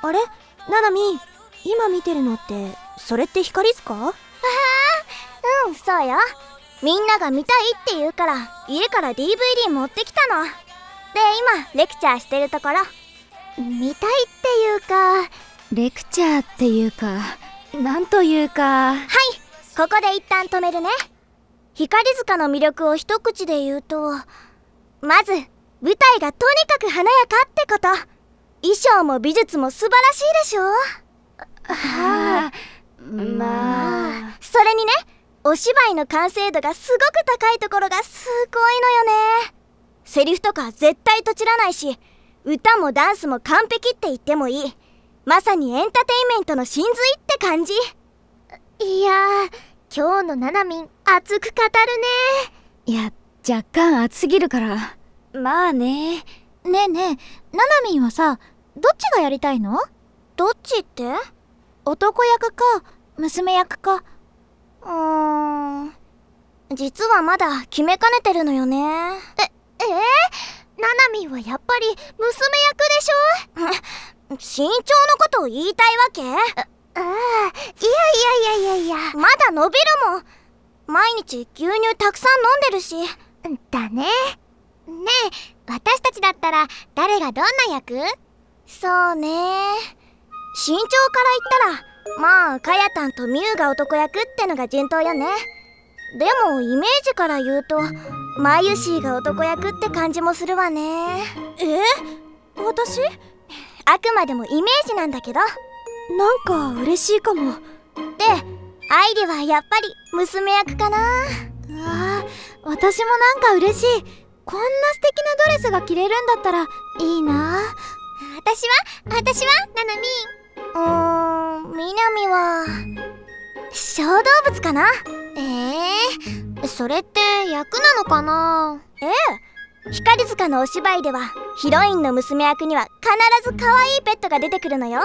あれ、ななみ、今見てるのってそれって光塚？ うん、そうよ。みんなが見たいって言うから家から DVD 持ってきたので、今レクチャーしてるところ。 見たいっていうか、レクチャーっていうか、なんというか。 はい、ここで一旦止めるね。光塚の魅力を一口で言うと、まず舞台がとにかく華やかってこと。衣装も美術も素晴らしいでしょ。 はあ、まあ。 それにね、お芝居の完成度がすごく高いところがすごいのよね。セリフとか絶対とちらないし、歌もダンスも完璧って言ってもいい。まさにエンターテインメントの真髄って感じ。 いやー、今日のななみん熱く語るね。いや、若干熱すぎるから。まあね。ねえねえ、ななみんはさ、どっちがやりたいの？ どっちって？ 男役か娘役か。 実はまだ決めかねてるのよね。 ななみんはやっぱり娘役でしょ？ 身長のことを言いたいわけ？ いや。 まだ伸びるもん。毎日牛乳たくさん飲んでるし。 だね。ねえ、私たちだったら誰がどんな役？ そうね。身長から言ったら、まあカヤタンとミュウが男役ってのが順当よね。でもイメージから言うとマユシーが男役って感じもするわね。 私？ あくまでもイメージなんだけど。 なんか嬉しいかも。 で、アイリはやっぱり娘役かな。 うわー、私もなんか嬉しい。こんな素敵なドレスが着れるんだったらいいな。私はななみん。 みなみは小動物かな。 それって役なのかな？ 光塚のお芝居ではヒロインの娘役には必ず可愛いペットが出てくるのよ。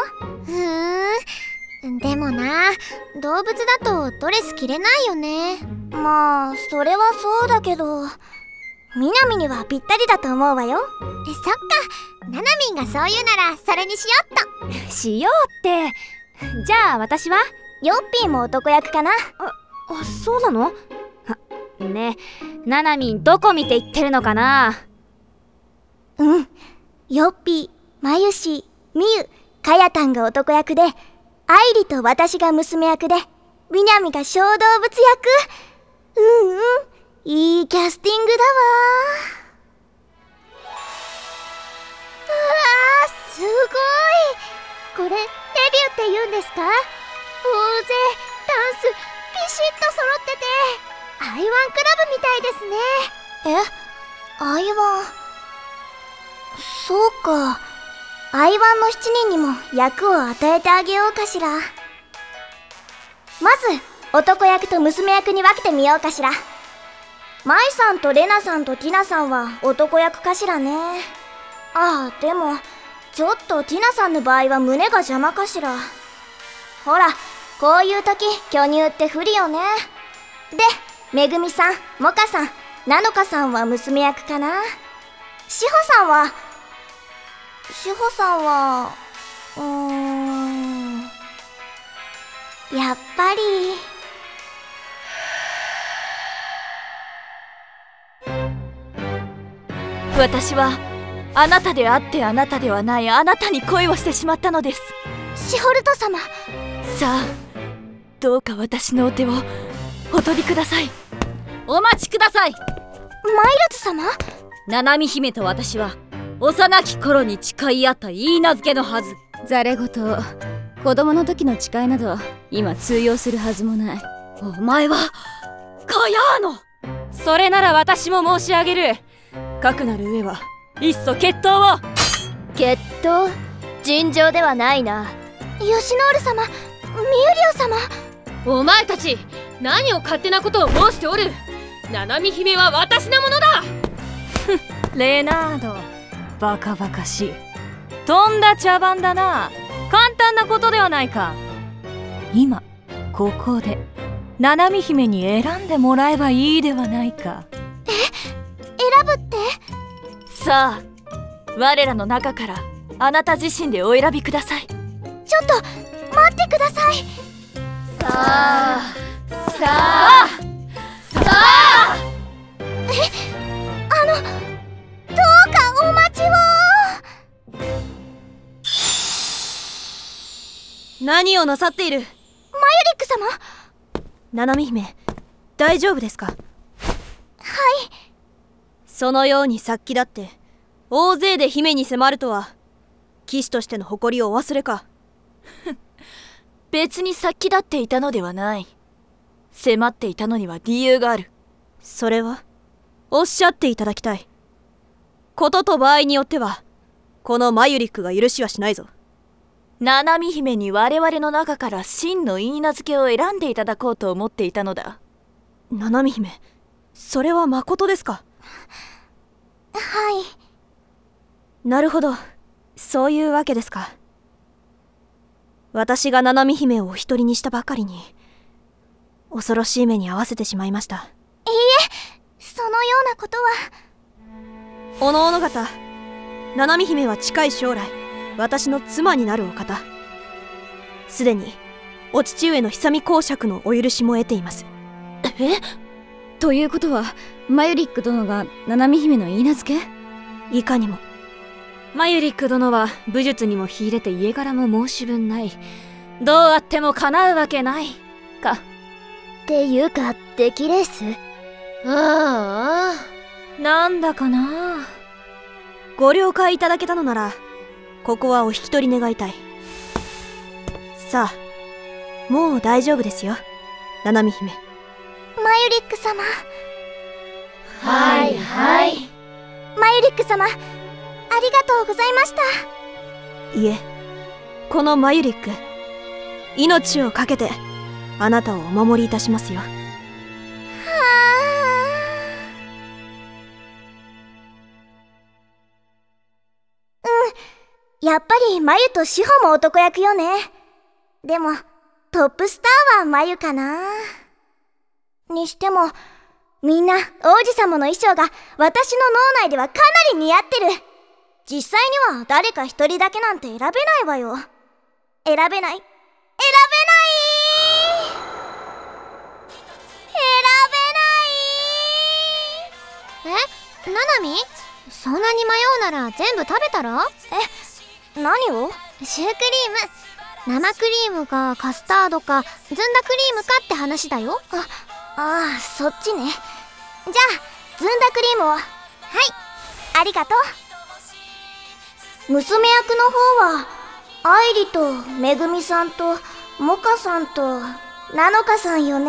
でもな、動物だとドレス着れないよね。 まあそれはそうだけど、みなみにはぴったりだと思うわよ。 そっか、ななみんがそう言うならそれにしよっと。しようって。じゃあ私は？ ヨッピーも男役かな。 そうなの？ ねえ、ななみんどこ見て言ってるのかな？ ヨッピー、マユシー、ミユ、カヤタンが男役で、アイリと私が娘役で、ミナミが小動物役。いいキャスティングだわ。 すごい。これデビューって言うんですか？大勢ダンスピシッと揃っててアイワンクラブみたいですね。 アイワン。そうか。アイワンの7人にも役を与えてあげようかしら。まず男役と娘役に分けてみようかしら。マイさんとレナさんとティナさんは男役かしらね。でもちょっとティナさんの場合は胸が邪魔かしら。ほら、こういう時巨乳って不利よね。で、めぐみさん、モカさん、ナノカさんは娘役かな。しほさんはやっぱり私はあなたであってあなたではないあなたに恋をしてしまったのです。 シホルト様。 さあ、どうか私のお手をお取りください。 お待ちください。 マイルズ様？ ななみ姫と私は幼き頃に誓い合った許嫁のはず。 ざれ言、子供の時の誓いなど今通用するはずもない。 お前はカヤーノ。 それなら私も申し上げる。かくなる上はいっそ決闘を。 決闘？尋常ではないな。 ヨシノール様、ミューリオ様。 お前たち何を勝手なことを申しておる。ななみ姫は私のものだ。 レナード、バカバカしい。とんだ茶番だな。簡単なことではないか。今ここでななみ姫に選んでもらえばいいではないか。 選ぶって？ さあ、我らの中からあなた自身でお選びください。 ちょっと待ってください。 さあさあさあ、 どうかお待ちを。 何をなさっている？ マユリック様。 ナナミ姫、大丈夫ですか？ はい。 そのように殺気立って大勢で姫に迫るとは、騎士としての誇りをお忘れか？ 別に殺気立っていたのではない。迫っていたのには理由がある。 それはおっしゃっていただきたい。ことと場合によってはこのマユリックが許しはしないぞ。 ナナミ姫に我々の中から真の許嫁を選んでいただこうと思っていたのだ。 ナナミ姫、それはまことですか？ はい。 なるほど、そういうわけですか。私がナナミ姫をお一人にしたばかりに恐ろしい目に遭わせてしまいました。 いいえ、そのようなことは。 おのおの方、ナナミ姫は近い将来私の妻になるお方。すでにお父上の久美公爵のお許しも得ています。 え？ということはマユリック殿がナナミ姫の許嫁？ いかにも。 マユリック殿は武術にも秀でて家柄も申し分ない。どうあっても叶うわけないか。 っていうか出来レース？ ああ、 なんだかな。 ご了解いただけたのならここはお引き取り願いたい。さあ、もう大丈夫ですよ、ナナミ姫。 マユリック様。 はいはい。 マユリック様、ありがとうございました。 いえ、このマユリック、命を懸けてあなたをお守りいたしますよ。 やっぱりマユとシホも男役よね。でもトップスターはマユかな。にしてもみんな王子様の衣装が私の脳内ではかなり似合ってる。実際には誰か一人だけなんて選べないわよ。選べない、選べない、 ナナミ？そんなに迷うなら全部食べたら？ 何を？ シュークリーム。生クリームかカスタードかずんだクリームかって話だよ。 ああ、そっちね。じゃあずんだクリームを。はい、ありがとう。娘役の方は愛理とめぐみさんとモカさんとナノカさんよね。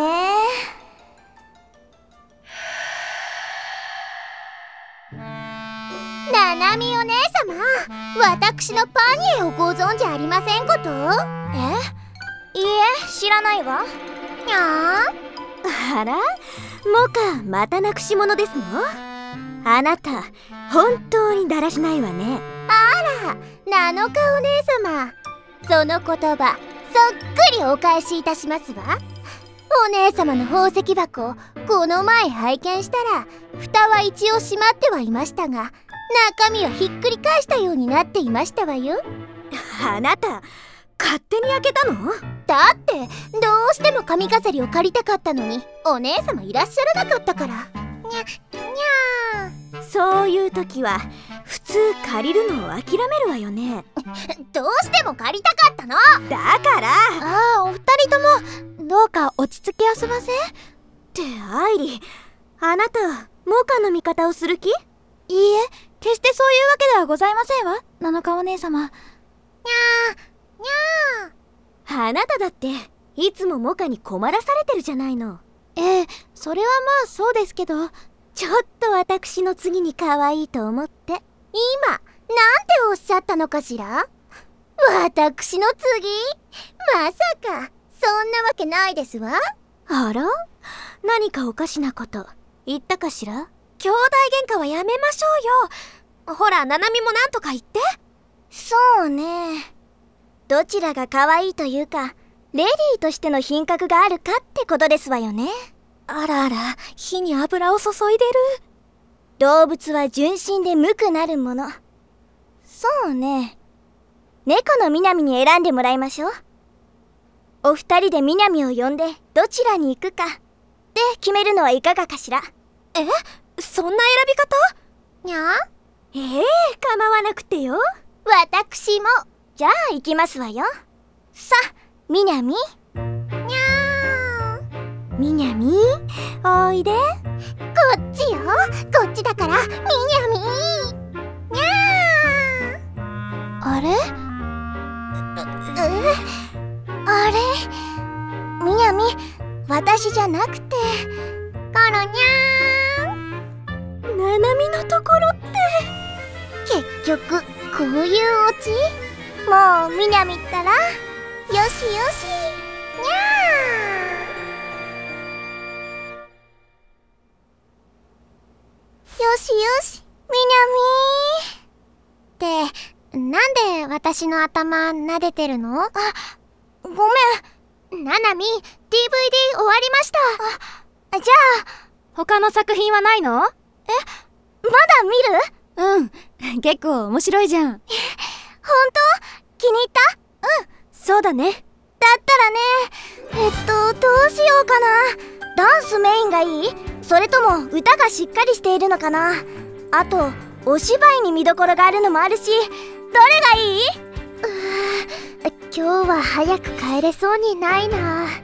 ナナミお姉様、私のパニエをご存知ありませんこと？ いいえ、知らないわ。 にゃあら、モカまたなくし物ですの？あなた本当にだらしないわね。 ナノカお姉様、その言葉そっくりお返しいたしますわ。お姉様の宝石箱、この前拝見したら蓋は一応閉まってはいましたが中身はひっくり返したようになっていましたわよ。 あなた勝手に開けたの？ だってどうしても髪飾りを借りたかったのにお姉様いらっしゃらなかったから。にゃそういう時は普通借りるのを諦めるわよね。 どうしても借りたかったの。 だからああ、お二人ともどうか落ち着きあそばせ。 って愛理、あなたモカの味方をする気？ いいえ、決してそういうわけではございませんわ、ナノカお姉様。にゃーあなただっていつもモカに困らされてるじゃないの。 それはまあそうですけど、 ちょっと私の次に可愛いと思って。 今なんておっしゃったのかしら？私の次？まさかそんなわけないですわ。 あら？何かおかしなこと言ったかしら？兄弟喧嘩はやめましょうよ。ほら、ナナミもなんとか言って。そうね、どちらが可愛いというかレディーとしての品格があるかってことですわよね。あらあら、火に油を注いでる。動物は純真で無垢なるもの。そうね、 猫のみなみに選んでもらいましょう。お二人でみなみを呼んでどちらに行くかで決めるのはいかがかしら。 そんな選び方？にゃ？ 構わなくてよ。 私も。 じゃあ行きますわよ。さあ、みなみ。 にゃー。 みなみ、おいで。 こっちよ。こっちだからみなみ。にゃー。あれ？ あれ、みなみ、私じゃなくてコロにゃーん。 ななみのところって。 結局こういうオチ？ もうみなみったらよしよし。 にゃー。よしよし、みー。ってなんで私の頭撫でてるの？ なみ。ごめん。 ななみ、DVD 終わりました。 じゃあ他の作品はないの？ まだ見る？ うん、結構面白いじゃん。 ほんと？気に入った？ そうだね。 だったらね、どうしようかな。ダンスメインがいい？それとも歌がしっかりしているのかな。あとお芝居に見どころがあるのもあるし、どれがいい？ 今日は早く帰れそうにないな。